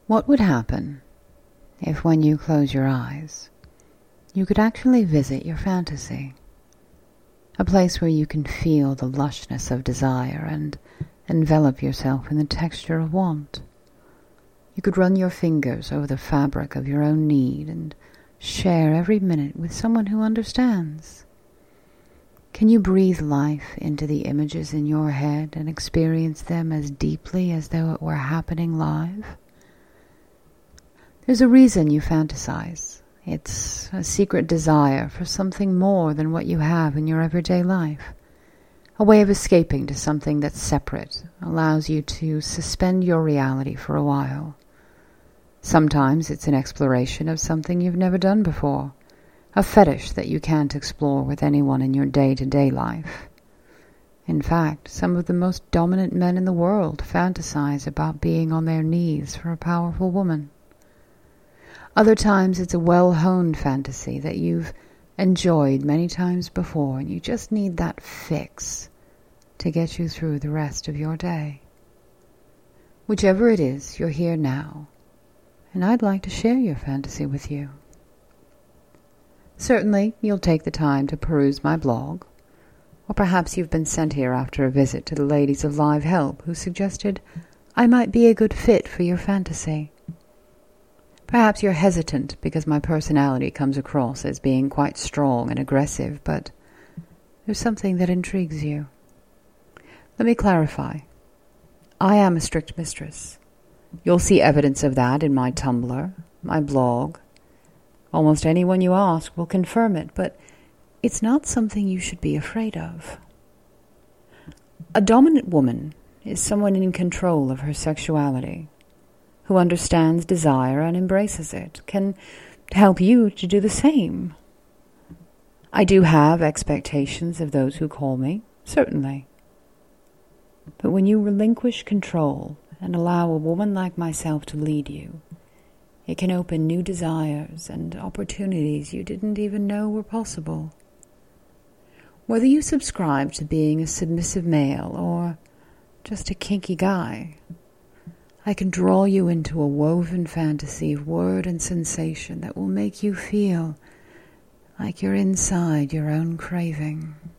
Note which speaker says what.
Speaker 1: What would happen if, when you close your eyes, you could actually visit your fantasy? A place where you can feel the lushness of desire and envelop yourself in the texture of want. You could run your fingers over the fabric of your own need and share every minute with someone who understands. Can you breathe life into the images in your head and experience them as deeply as though it were happening live? There's a reason you fantasize. It's a secret desire for something more than what you have in your everyday life. A way of escaping to something that's separate, allows you to suspend your reality for a while. Sometimes it's an exploration of something you've never done before, a fetish that you can't explore with anyone in your day-to-day life. In fact, some of the most dominant men in the world fantasize about being on their knees for a powerful woman. Other times it's a well-honed fantasy that you've enjoyed many times before, and you just need that fix to get you through the rest of your day. Whichever it is, you're here now, and I'd like to share your fantasy with you. Certainly, you'll take the time to peruse my blog, or perhaps you've been sent here after a visit to the ladies of Live Help who suggested I might be a good fit for your fantasy. Perhaps you're hesitant because my personality comes across as being quite strong and aggressive, but there's something that intrigues you. Let me clarify. I am a strict mistress. You'll see evidence of that in my Tumblr, my blog. Almost anyone you ask will confirm it, but it's not something you should be afraid of. A dominant woman is someone in control of her sexuality, who understands desire and embraces it, can help you to do the same. I do have expectations of those who call me, certainly. But when you relinquish control and allow a woman like myself to lead you, it can open new desires and opportunities you didn't even know were possible. Whether you subscribe to being a submissive male or just a kinky guy, I can draw you into a woven fantasy of word and sensation that will make you feel like you're inside your own craving.